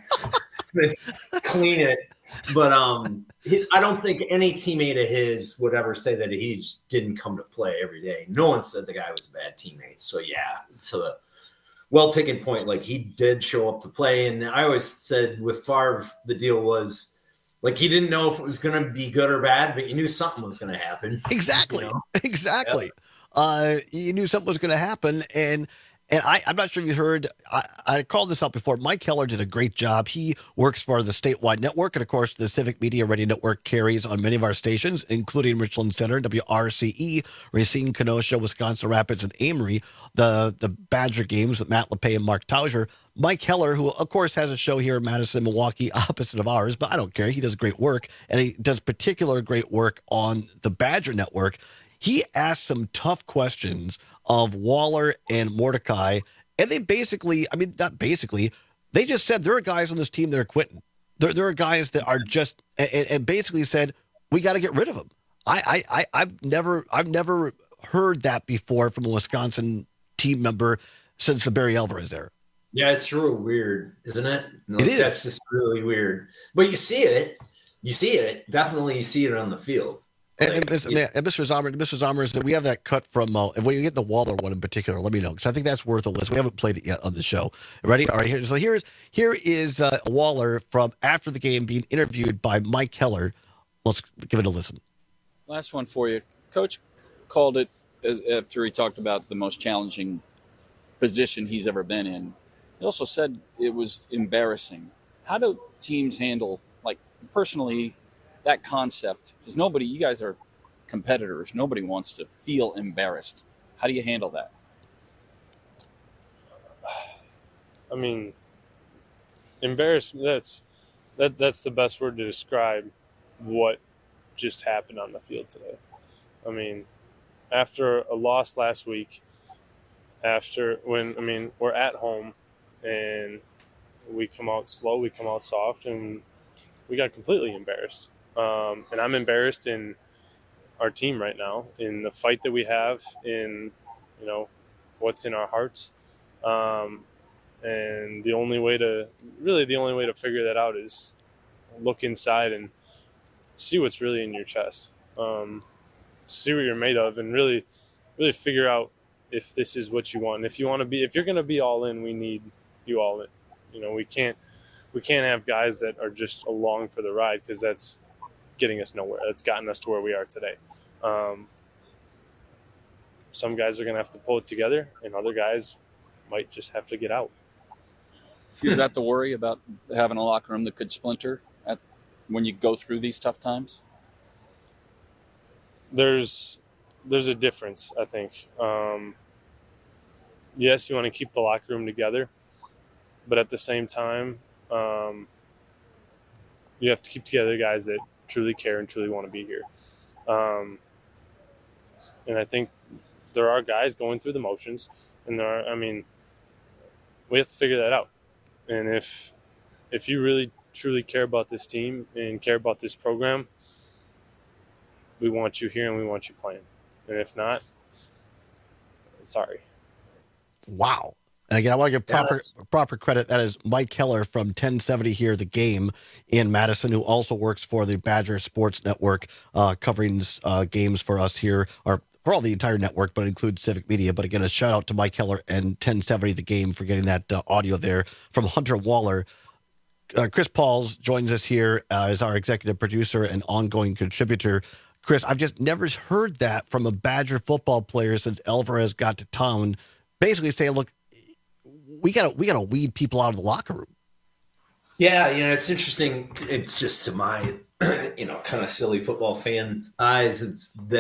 clean it. But I don't think any teammate of his would ever say that he just didn't come to play every day. No one said the guy was a bad teammate. So yeah, to the well-taken point, like, he did show up to play. And I always said with Favre, the deal was, like, he didn't know if it was going to be good or bad, but you knew something was going to happen. Exactly. You know? Exactly. Yeah. You knew something was going to happen. And I'm not sure if you heard, I called this out before. Mike Keller did a great job. He works for the statewide network. And, of course, the Civic Media Radio Network carries on many of our stations, including Richland Center, WRCE, Racine, Kenosha, Wisconsin Rapids, and Amory, the Badger games with Matt LePay and Mark Tauger. Mike Keller, who, of course, has a show here in Madison, Milwaukee, opposite of ours, but I don't care. He does great work, and he does particular great work on the Badger Network. He asked some tough questions of Waller and Mordecai, and they basically, not basically, they just said there are guys on this team that are quitting. There are guys that are just, and basically said, we got to get rid of them. I've never heard that before from a Wisconsin team member since the Barry Alvarez era. Yeah, it's real weird, isn't it? It is. That's just really weird. But you see it. Definitely you see it on the field. And Mr. Zomer is that we have that cut from, and when you get the Waller one in particular, let me know, because I think that's worth a list. We haven't played it yet on the show. Ready? All right. Here is Waller from after the game being interviewed by Mike Keller. Let's give it a listen. Last one for you. Coach called it after he talked about the most challenging position he's ever been in. He also said it was embarrassing. How do teams handle, like, personally, that concept? Because you guys are competitors. Nobody wants to feel embarrassed. How do you handle that? I mean, embarrassed, that's the best word to describe what just happened on the field today. I mean, after a loss last week, we're at home and we come out slow, we come out soft, and we got completely embarrassed. And I'm embarrassed in our team right now, in the fight that we have, in, what's in our hearts. And the only way to figure that out is look inside and see what's really in your chest. See what you're made of, and really figure out if this is what you want. If you're going to be all in, we need you all in. We can't have guys that are just along for the ride, because that's getting us nowhere. That's gotten us to where we are today. Some guys are going to have to pull it together, and other guys might just have to get out. Is that the worry about having a locker room that could splinter when you go through these tough times? There's a difference, I think. Yes, you want to keep the locker room together, but at the same time, you have to keep together guys that truly care and truly want to be here. And I think there are guys going through the motions, and we have to figure that out. And if you really truly care about this team and care about this program, we want you here and we want you playing. And if not, sorry. Wow. And again, I want to give proper credit. That is Mike Keller from 1070 here, The Game in Madison, who also works for the Badger Sports Network, covering games for us here, or for all the entire network, but it includes Civic Media. But again, a shout out to Mike Keller and 1070 The Game for getting that audio there from Hunter Waller. Chris Pauls joins us here as our executive producer and ongoing contributor. Chris, I've just never heard that from a Badger football player since Alvarez got to town, basically saying, look, we gotta weed people out of the locker room. Yeah, it's interesting. It's just to my, kind of silly football fans' eyes, it's that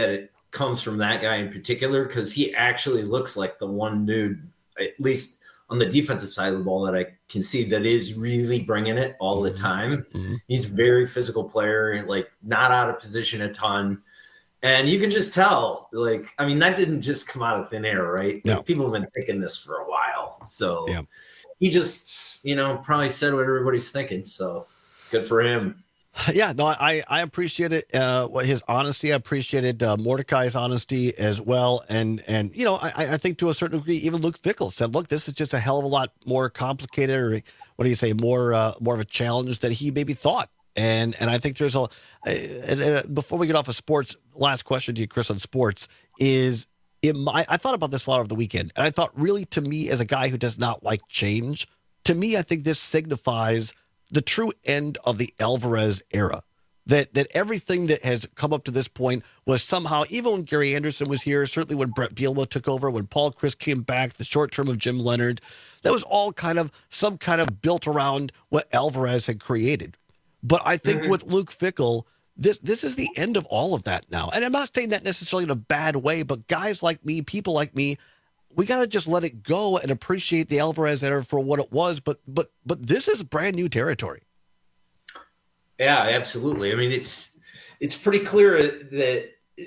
comes from that guy in particular, because he actually looks like the one dude, at least on the defensive side of the ball, that I can see that is really bringing it all the time. Mm-hmm. He's a very physical player, like not out of position a ton. And you can just tell, like, I mean, that didn't just come out of thin air, right? No. Like, people have been thinking this for a while. So he just, probably said what everybody's thinking. So good for him. Yeah, no, I appreciate it. His honesty, I appreciated Mordecai's honesty as well, and I think to a certain degree, even Luke Fickell said, "Look, this is just a hell of a lot more complicated, or what do you say, more of a challenge than he maybe thought." And I think there's before we get off of sports, last question to you, Chris, on sports is, I thought about this a lot over the weekend, and I thought, really, to me, as a guy who does not like change, to me, I think this signifies the true end of the Alvarez era. That everything that has come up to this point was somehow, even when Gary Anderson was here, certainly when Brett Bielema took over, when Paul Chryst came back, the short term of Jim Leonard, that was all some kind of built around what Alvarez had created. But I think with Luke Fickell, this is the end of all of that now. And I'm not saying that necessarily in a bad way, but guys like me, people like me, we got to just let it go and appreciate the Alvarez era for what it was. But this is brand new territory. Yeah, absolutely. I mean, it's pretty clear that,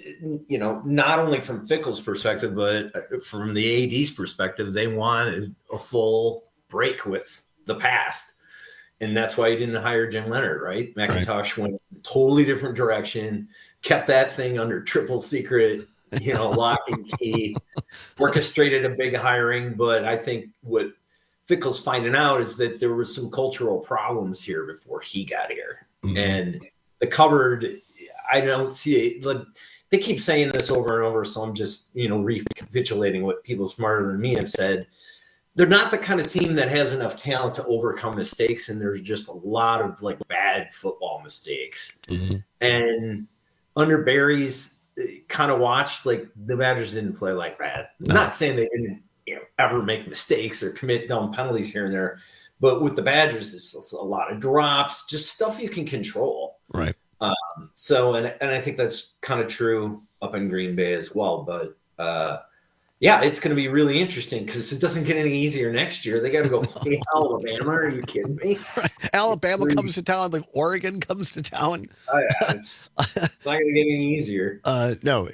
not only from Fickell's perspective, but from the AD's perspective, they wanted a full break with the past. And that's why he didn't hire Jim Leonard, right? McIntosh went a totally different direction, kept that thing under triple secret, lock and key, orchestrated a big hiring. But I think what Fickell's finding out is that there was some cultural problems here before he got here. Mm-hmm. And the cupboard, I don't see it. Like, they keep saying this over and over, so I'm just, recapitulating what people smarter than me have said. They're not the kind of team that has enough talent to overcome mistakes, and there's just a lot of bad football mistakes. Mm-hmm. And under Barry's kind of watched, the Badgers didn't play like that. No. I'm not saying they didn't ever make mistakes or commit dumb penalties here and there, but with the Badgers, it's a lot of drops, just stuff you can control. Right. And I think that's kind of true up in Green Bay as well. But yeah, it's going to be really interesting because it doesn't get any easier next year. They got to go play Alabama. Are you kidding me? Right. Alabama comes to town, Oregon comes to town. Oh, yeah, it's not going to get any easier. No,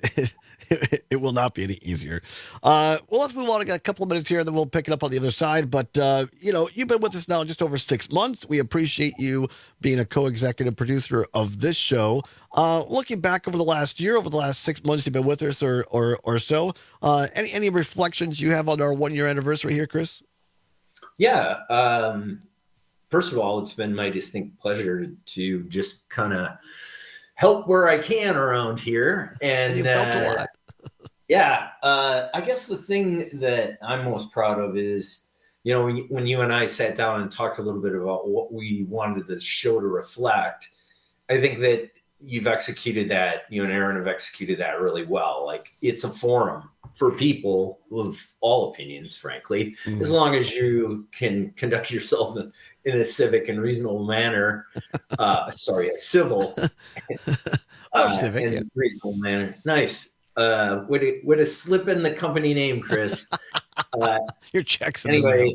it will not be any easier. Well, let's move on. I got a couple of minutes here, and then we'll pick it up on the other side. But, you've been with us now just over 6 months. We appreciate you being a co-executive producer of this show. Looking back over the last year, over the last 6 months you've been with us or so, any reflections you have on our 1 year anniversary here, Chris? Yeah. First of all, it's been my distinct pleasure to just kind of help where I can around here. And you've helped a lot. Yeah. I guess the thing that I'm most proud of is, when you and I sat down and talked a little bit about what we wanted the show to reflect, I think that you've executed that, you and Aaron have executed that really well. It's a forum for people of all opinions, frankly, as long as you can conduct yourself in a civic and reasonable manner. A civil. Civic, and reasonable manner. Nice. Way to slip in the company name, Chris. Your checks. Anyway.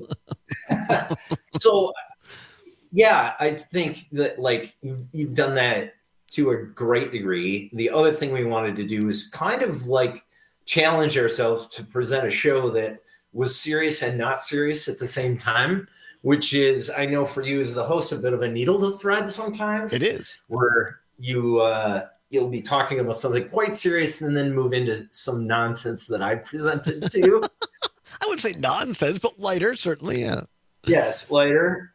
So, yeah, I think that you've done that to a great degree. The other thing we wanted to do is kind of challenge ourselves to present a show that was serious and not serious at the same time, which is, I know for you as the host, a bit of a needle to thread sometimes. It is. Where you'll be talking about something quite serious and then move into some nonsense that I presented to. I wouldn't say nonsense, but lighter, certainly, yeah. Yes, lighter.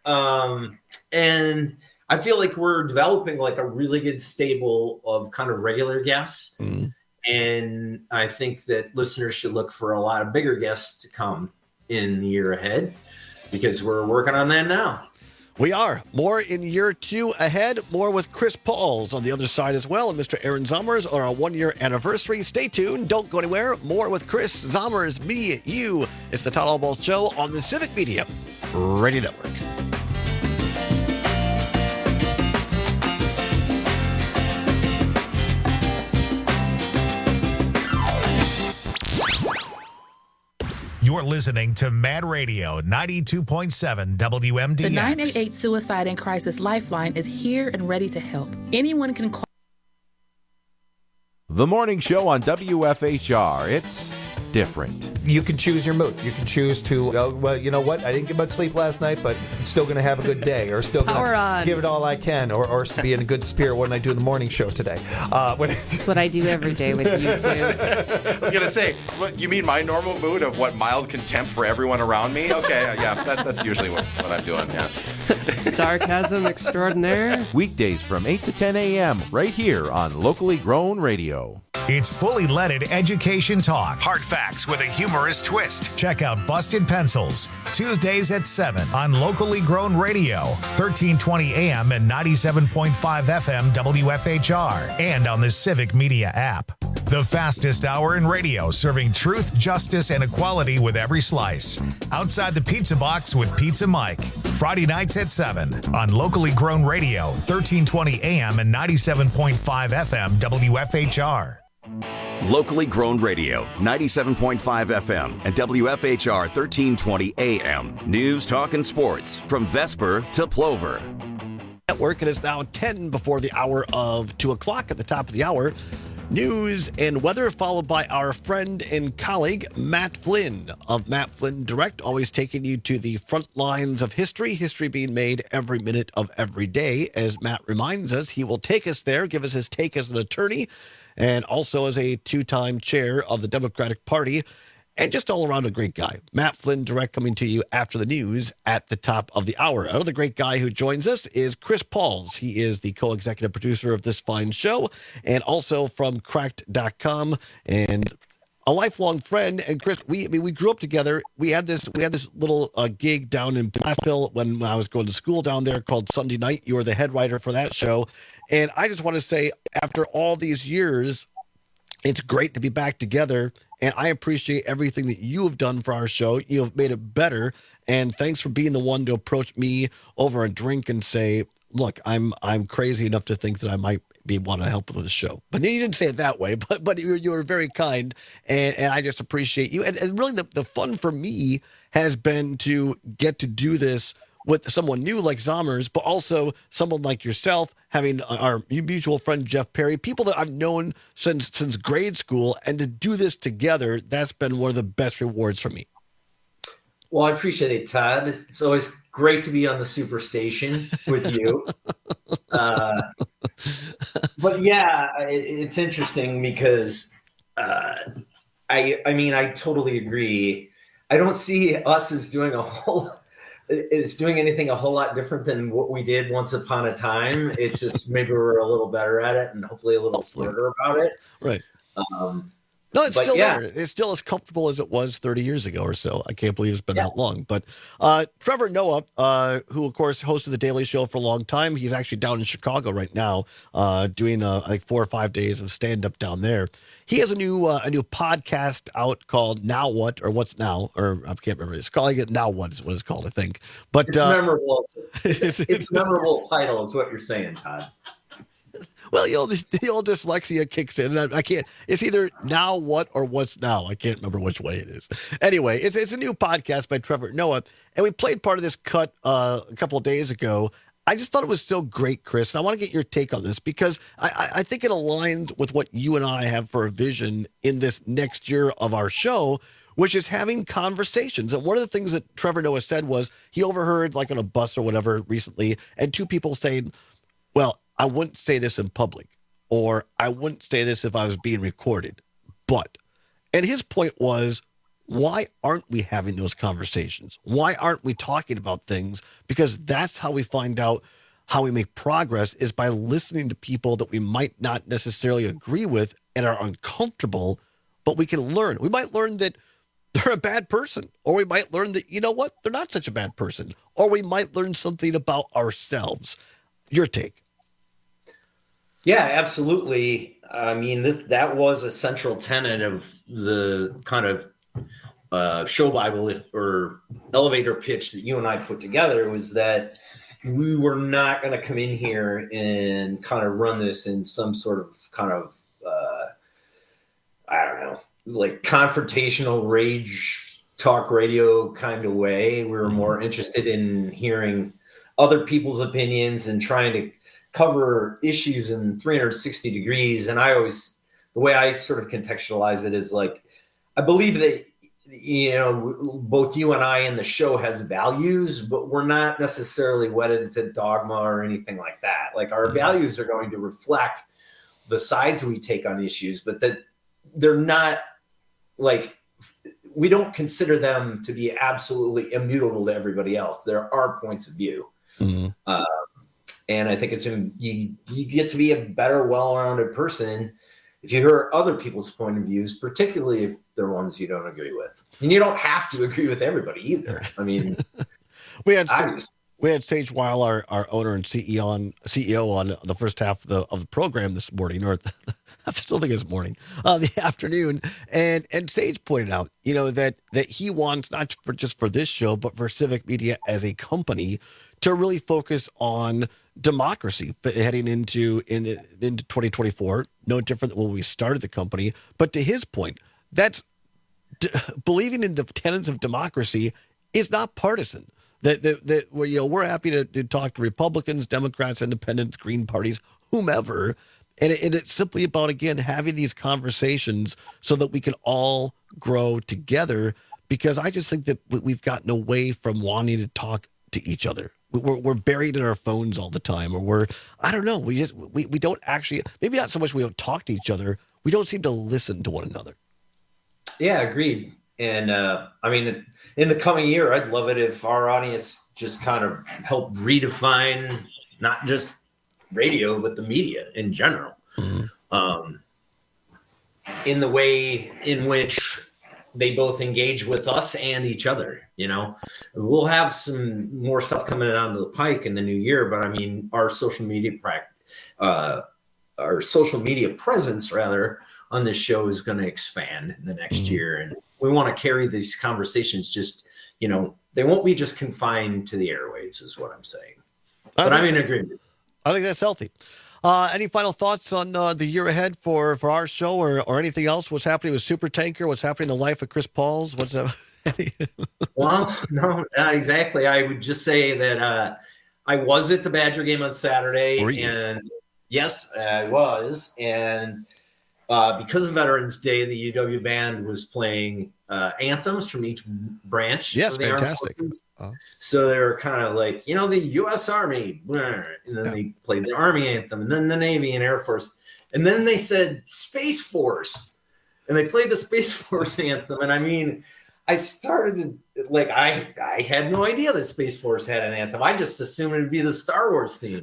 And I feel like we're developing a really good stable of kind of regular guests. Mm. And I think that listeners should look for a lot of bigger guests to come in the year ahead because we're working on that now. We are. More in year 2 ahead. More with Chris Pauls on the other side as well, and Mr. Aaron Zommers on our 1 year anniversary. Stay tuned. Don't go anywhere. More with Chris Zommers, me, you. It's the Todd Albaugh Show on the Civic Media Radio Network. You're listening to Mad Radio 92.7 WMDX. The 988 Suicide and Crisis Lifeline is here and ready to help. Anyone can call. The morning show on WFHR. It's different. You can choose your mood. You can choose to, well, you know what? I didn't get much sleep last night, but I'm still going to have a good day, or still going to give it all I can, or be in a good spirit when I do the morning show today. That's what I do every day with you two. I was going to say, what, you mean my normal mood of what, mild contempt for everyone around me? Okay, yeah, that's usually what I'm doing, yeah. Sarcasm extraordinaire. Weekdays from 8 to 10 a.m. right here on Locally Grown Radio. It's fully leaded education talk. Hard facts with a humorous twist. Check out Busted Pencils, Tuesdays at 7 on Locally Grown Radio, 1320 AM and 97.5 FM WFHR, and on the Civic Media app. The fastest hour in radio, serving truth, justice, and equality with every slice. Outside the Pizza Box with Pizza Mike. Friday nights at 7 on Locally Grown Radio, 1320 AM and 97.5 FM WFHR. Locally Grown Radio, 97.5 FM and WFHR 1320 AM. News, talk, and sports from Vesper to Plover. Network, it is now 10 before the hour of 2 o'clock. At the top of the hour, news and weather, followed by our friend and colleague, Matt Flynn of Matt Flynn Direct, always taking you to the front lines of history being made every minute of every day. As Matt reminds us, he will take us there, give us his take as an attorney, and also as a two-time chair of the Democratic Party, and just all around a great guy. Matt Flynn Direct coming to you after the news at the top of the hour. Another great guy who joins us is Chris Pauls. He is the co-executive producer of this fine show, and also from Cracked.com, and a lifelong friend. And Chris, we grew up together. We had this little gig down in Blytheville when I was going to school down there called Sunday Night. You were the head writer for that show. And I just want to say, after all these years, it's great to be back together. And I appreciate everything that you have done for our show. You have made it better. And thanks for being the one to approach me over a drink and say, look, I'm crazy enough to think that I might want to help with the show. But you didn't say it that way, but you were very kind, and I just appreciate you. And really the fun for me has been to get to do this with someone new like Zommers, but also someone like yourself, having our mutual friend Jeff Perry, people that I've known since grade school, and to do this together, that's been one of the best rewards for me. Well, I appreciate it, Todd. It's always great to be on the Superstation with you. But yeah, it's interesting because I mean, I totally agree. I don't see us as doing anything a whole lot different than what we did once upon a time. It's just maybe we're a little better at it and hopefully a little smarter about it. Right. No, it's still there. It's still as comfortable as it was 30 years ago or so. I can't believe it's been that long. But Trevor Noah, who, of course, hosted The Daily Show for a long time, he's actually down in Chicago right now doing like 4 or 5 days of stand-up down there. He has a new podcast out called Now What, or What's Now, or I can't remember. It's calling it Now What is what it's called, I think. But it's memorable. It's memorable title is what you're saying, Todd. Well, the old dyslexia kicks in, and I can't. It's either Now What or What's Now. I can't remember which way it is. Anyway, it's a new podcast by Trevor Noah, and we played part of this cut a couple of days ago. I just thought it was so great, Chris, and I want to get your take on this because I think it aligns with what you and I have for a vision in this next year of our show, which is having conversations. And one of the things that Trevor Noah said was he overheard, like on a bus or whatever recently, and two people saying, well, I wouldn't say this in public, or I wouldn't say this if I was being recorded, but, and his point was, why aren't we having those conversations? Why aren't we talking about things? Because that's how we find out how we make progress, is by listening to people that we might not necessarily agree with and are uncomfortable, but we can learn. We might learn that they're a bad person, or we might learn that, you know what, they're not such a bad person, or we might learn something about ourselves. Your take. Yeah, absolutely. I mean, that was a central tenet of the kind of show Bible or elevator pitch that you and I put together, was that we were not going to come in here and kind of run this in some sort of kind of, I don't know, like confrontational rage talk radio kind of way. We were more interested in hearing other people's opinions and trying to cover issues in 360 degrees. And the way I sort of contextualize it is like, I believe that, both you and I in the show has values, but we're not necessarily wedded to dogma or anything like that. Like our values are going to reflect the sides we take on issues, but that they're not like, we don't consider them to be absolutely immutable to everybody else. There are points of view. Mm-hmm. And I think you get to be a better, well-rounded person if you hear other people's point of views, particularly if they're ones you don't agree with. And you don't have to agree with everybody either. I mean, we had Sage Weil, our owner and CEO on the first half of the program this morning, or I still think it's morning, the afternoon, and Sage pointed out, that he wants, not just for this show, but for Civic Media as a company, to really focus on democracy, but heading into 2024, no different than when we started the company. But to his point, that's believing in the tenets of democracy is not partisan. That we're happy to talk to Republicans, Democrats, Independents, Green parties, whomever. And it's simply about, again, having these conversations so that we can all grow together, because I just think that we've gotten away from wanting to talk to each other. We're buried in our phones all the time, or I don't know. We don't actually, maybe not so much we don't talk to each other. We don't seem to listen to one another. Yeah, agreed. And I mean, in the coming year, I'd love it if our audience just kind of helped redefine not just radio, but the media in general, in the way in which they both engage with us and each other. We'll have some more stuff coming down to the pike in the new year, but I mean, our social media presence rather on this show is going to expand in the next year. And we want to carry these conversations they won't be just confined to the airwaves is what I'm saying. But I'm in agreement. I think that's healthy. Any final thoughts on the year ahead for our show or anything else? What's happening with Super Tanker? What's happening in the life of Chris Pauls? What's up? Well, no, not exactly. I would just say that I was at the Badger game on Saturday. And yes, I was. And because of Veterans Day, the UW band was playing anthems from each branch. Yes, of the fantastic. So they were kind of like, the U.S. Army, and then they played the Army anthem, and then the Navy and Air Force. And then they said Space Force, and they played the Space Force anthem. And I mean, I started like, I had no idea that Space Force had an anthem. I just assumed it would be the Star Wars theme.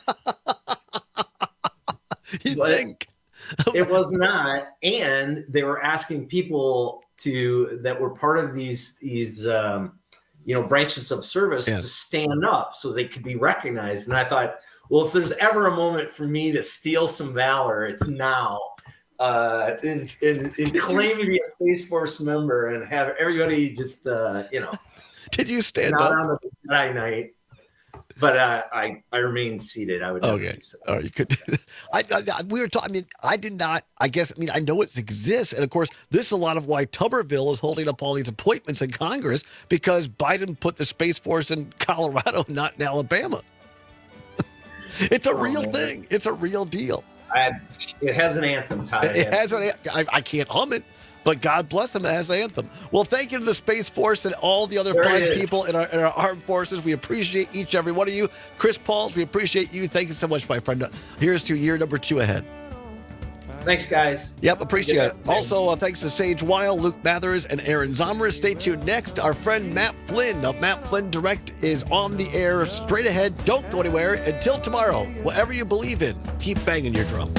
You think? It was not. And they were asking people that were part of these branches of service to stand up so they could be recognized. And I thought, well, if there's ever a moment for me to steal some valor, it's now. In claim to be a Space Force member and have everybody just, Did you stand up up? On the Jedi night? But I remained seated. I would. Okay. Oh, you could. We were talking. I mean, I did not. I guess. I mean, I know it exists, and of course, this is a lot of why Tuberville is holding up all these appointments in Congress, because Biden put the Space Force in Colorado, not in Alabama. It's a real thing. It's a real deal. It has an anthem, Todd. It has an. I can't hum it, but God bless them, it has an anthem. Well, thank you to the Space Force and all the other fine people in our armed forces. We appreciate each and every one of you. Chris Pauls, we appreciate you. Thank you so much, my friend. Here's to year number 2 ahead. Thanks, guys. Yep, appreciate it. Also, thanks to Sage Weil, Luke Mathers, and Aaron Zommer. Stay tuned next. Our friend Matt Flynn. Now, Matt Flynn Direct is on the air straight ahead. Don't go anywhere. Until tomorrow, whatever you believe in, keep banging your drum.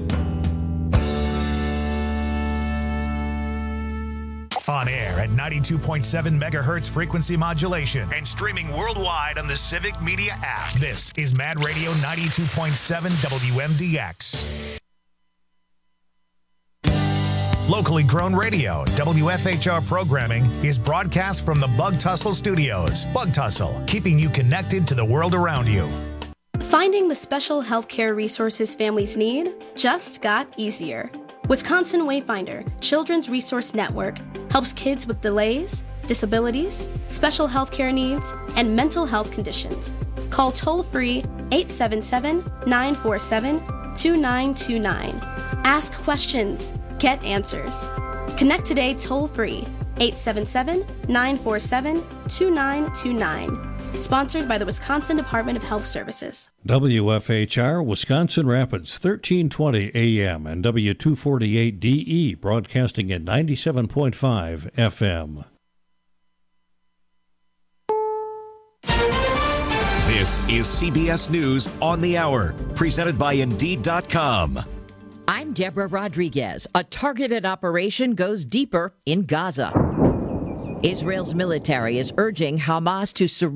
On air at 92.7 megahertz frequency modulation and streaming worldwide on the Civic Media app. This is Mad Radio 92.7 WMDX. Locally grown radio, WFHR programming is broadcast from the Bug Tussle Studios. Bug Tussle, keeping you connected to the world around you. Finding the special healthcare resources families need just got easier. Wisconsin Wayfinder, Children's Resource Network, helps kids with delays, disabilities, special health care needs, and mental health conditions. Call toll-free 877-947-2929. Ask questions. Get answers. Connect today toll-free 877-947-2929. Sponsored by the Wisconsin Department of Health Services. WFHR, Wisconsin Rapids, 1320 AM and W248DE, broadcasting at 97.5 FM. This is CBS News on the Hour, presented by Indeed.com. I'm Deborah Rodriguez. A targeted operation goes deeper in Gaza. Israel's military is urging Hamas to surrender